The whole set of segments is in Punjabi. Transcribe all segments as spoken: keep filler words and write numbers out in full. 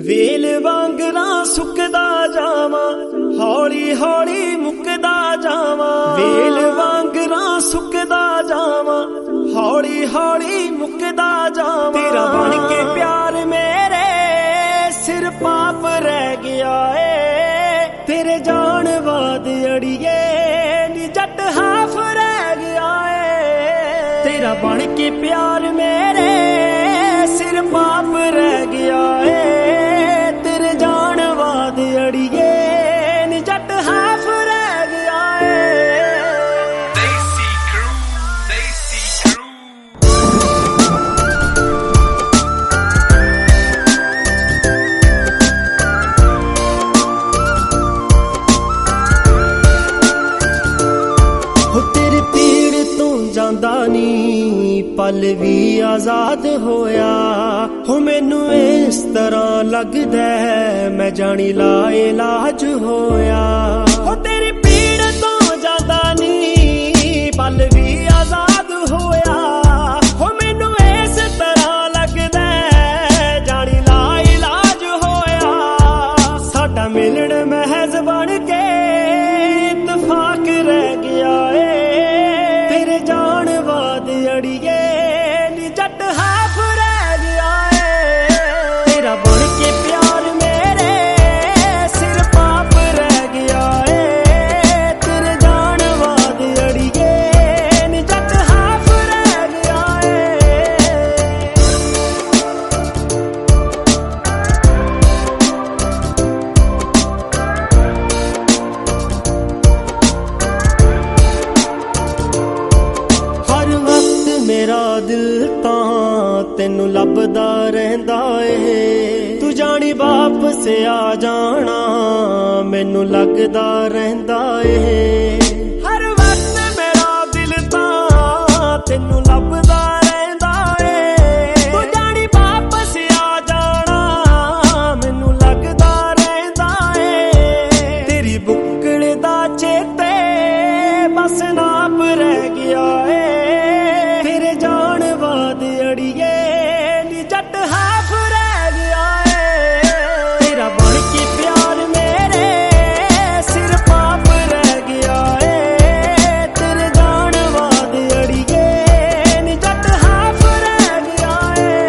ਵੇਲ ਵਾਂਗਰਾਂ ਸੁੱਕਦਾ ਜਾਵਾਂ, ਹੌਲੀ ਹੌਲੀ ਮੁੱਕਦਾ ਜਾਵਾਂ। ਵੇਲ ਵਾਂਗਰਾਂ ਸੁੱਕਦਾ ਜਾਵਾਂ, ਹੌਲੀ ਹੌਲੀ ਮੁੱਕਦਾ ਜਾਵਾਂ। ਤੇਰਾ ਬਣ ਕੇ ਪਿਆਰ ਮੇਰੇ ਸਿਰ ਪਾਪ ਰਹਿ ਗਿਆ ਏ, ਤੇਰੇ ਜਾਣ ਬਾਅਦ ਅੜੀਏ ਨੀ ਜੱਟ ਹਾਫ ਰਹਿ ਗਿਆ ਏ। ਤੇਰਾ ਬਣ ਕੇ ਪਿਆਰ ਮੇਰੇ ਸਿਰ ਪਾਪ ਰਹਿ ਗਿਆ ਏ, ਤੇਰੇ ਜਾਣ ਬਾਅਦ ਅੜੀਏ ਨੀ ਜੱਟ ਹਾਫ ਰਹਿ ਗਿਆ ਏ। ਦੇਸੀ ਕਰੂ, ਦੇਸੀ ਕਰੂ। ਹੋ ਤੇਰੇ ਪੀੜ ਤੋਂ ਜਾਂਦਾ ਨੀ ਪਲ ਵੀ ਆਜ਼ਾਦ ਹੋਇਆ। ਹੋ ਮੈਨੂੰ ਇਸ ਤਰ੍ਹਾਂ ਲੱਗਦਾ ਮੈਂ ਜਾਣੀ ਲਾ ਇਲਾਜ ਹੋਇਆ। ਹੋ ਤੇਰੀ ਪੀੜ ਤੋਂ ਜਾਂਦਾ ਨੀ ਪਲ ਵੀ ਆਜ਼ਾਦ ਹੋਇਆ। ਹੋ ਮੈਨੂੰ ਇਸ ਤਰ੍ਹਾਂ ਲੱਗਦਾ ਜਾਣੀ ਲਾ ਇਲਾਜ ਹੋਇਆ। ਸਾਡਾ ਮਿਲਣ ਮਹਿਜ਼ ਬਣ ਕੇ ਇਤਫਾਕ ਰਹਿ ਗਿਆ ਏ, ਤੇਰੇ ਜਾਣ ਬਾਅਦ ਅੜੀਏ ਨੀ ਜੱਟ ਹਾਫ ਰਹਿ ਗਿਆ ਏ। ਤੇਰਾ ਬਣ ਕੇ ਪਿਆਰ ਮੇਰੇ ਸਿਰ ਪਾਪ ਰਹਿ ਗਿਆ ਏ, ਤੇਰੇ ਜਾਣ ਬਾਅਦ ਅੜੀਏ ਨੀ ਜੱਟ ਹਾਫ ਰਹਿ ਗਿਆ ਏ। ਹਰ ਵਕਤ ਮੇਰਾ ਦਿਲ ਤਾਂ ਤੈਨੂੰ ਲੱਭਦਾ ਰਹਿੰਦਾ ਏ, ਤੂੰ ਜਾਣੀ ਵਾਪਸ ਆ ਜਾਣਾ ਮੈਨੂੰ ਲੱਗਦਾ ਰਹਿੰਦਾ ਏ। ਹਰ ਵਕਤ ਮੇਰਾ ਦਿਲ ਤਾਂ ਤੈਨੂੰ ਲੱਭਦਾ ਰਹਿੰਦਾ ਏ, ਤੂੰ ਜਾਣੀ ਵਾਪਸ ਆ ਜਾਣਾ ਮੈਨੂੰ ਲੱਗਦਾ ਰਹਿੰਦਾ ਏ। ਤੇਰੀ ਬੁੱਕਲ ਦਾ ਚੇਤੇ ਬਸ ਨਾਪ ਰਹਿ ਗਿਆ ਏ, ਤੇਰੇ ਜਾਣ ਬਾਅਦ ਅੜੀਏ ਨੀ ਜੱਟ ਹਾਫ ਰਹਿ ਗਿਆ ਏ। ਤੇਰਾ ਬਣ ਕੇ ਪਿਆਰ ਮੇਰੇ ਸਿਰ ਪਾਪ ਰਹਿ ਗਿਆ ਏ, ਤੇਰੇ ਜਾਣ ਬਾਅਦ ਅੜੀਏ ਨੀ ਜੱਟ ਹਾਫ ਰਹਿ ਗਿਆ ਏ।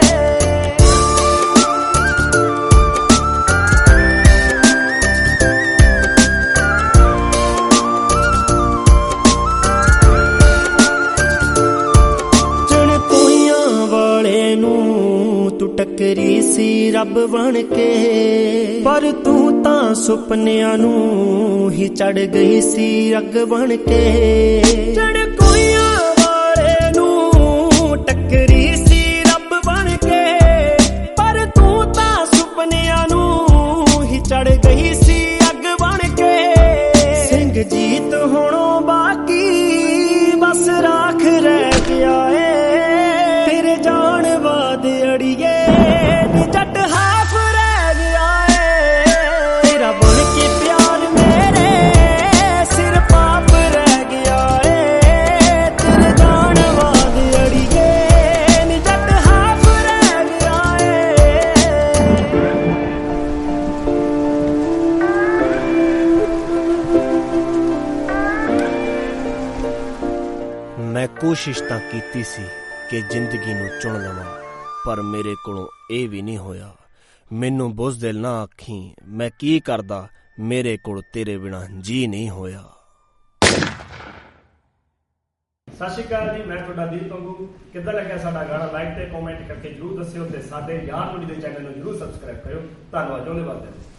ਜਣ ਕੋਈਆਂ ਵਾਲੇ ਨੂੰ ਤੂੰ ਟੱਕਰੀ ਸੀ ਰੱਬ ਬਣ ਕੇ, ਪਰ ਤੂੰ ਤਾਂ ਸੁਪਨਿਆਂ ਨੂੰ ਹੀ ਚੜ ਗਈ ਸੀ ਅੱਗ ਬਣ ਕੇ। ਜਣ ਕੋਈਆਂ ਵਾਲੇ ਨੂੰ ਟੱਕਰੀ ਸੀ ਰੱਬ ਬਣ ਕੇ, ਪਰ ਤੂੰ ਤਾਂ ਸੁਪਨਿਆਂ ਨੂੰ ਹੀ ਚੜ ਗਈ ਸੀ ਅੱਗ ਬਣ ਕੇ। ਸਿੰਘ ਜੀਤ ਹੁਣੋਂ ਬਾਕੀ ਬਸ ਰਾਖ ਰਹਿ ਗਿਆ ਏ, ਤੇਰੇ ਜਾਣ ਬਾਅਦ ਅੜੀਏ ਨੀ ਜੱਟ ਹਾਫ ਰਹਿ ਗਿਆ ਏ। ਤੇਰਾ ਬਣ ਕੇ ਪਿਆਰ ਮੇਰੇ ਸਿਰ ਪਾਪ ਰਹਿ ਗਿਆ ਏ, ਤੇਰੇ ਜਾਣ ਬਾਅਦ ਅੜੀਏ ਨੀ ਜੱਟ ਹਾਫ ਰਹਿ ਗਿਆ ਏ। ਮੈਂ ਕੋਸ਼ਿਸ਼ ਤਾਂ ਕੀਤੀ ਸੀ ਕਿ ਜ਼ਿੰਦਗੀ ਨੂੰ ਚੁਣ ਲਵਾਂ, ਪਰ ਮੇਰੇ ਕੋਲੋਂ ਇਹ ਵੀ ਨਹੀਂ ਹੋਇਆ। ਮੈਨੂੰ ਬੁਜ਼ਦਿਲ ਨਾ ਆਖੀਂ, ਮੈਂ ਕੀ ਕਰਦਾ, ਮੇਰੇ ਕੋਲ ਤੇਰੇ ਬਿਨਾਂ ਜੀ ਨਹੀਂ ਹੋਇਆ। ਸਤਿ ਸ਼੍ਰੀ ਅਕਾਲ ਜੀ, ਮੈਂ ਤੁਹਾਡਾ ਦੀਪ ਪੰਗੂ। ਕਿੱਦਾਂ ਲੱਗਿਆ ਸਾਡਾ ਗਾਣਾ? ਲਾਈਕ ਤੇ ਕਮੈਂਟ ਕਰਕੇ ਜਰੂਰ ਦੱਸਿਓ ਤੇ ਸਾਡੇ ਯਾਰ ਮੰਡੀ ਦੇ ਚੈਨਲ ਨੂੰ ਜਰੂਰ ਸਬਸਕ੍ਰਾਈਬ ਕਰਿਓ। ਧੰਨਵਾਦ। ਉਹਦੇ ਵਾਸਤੇ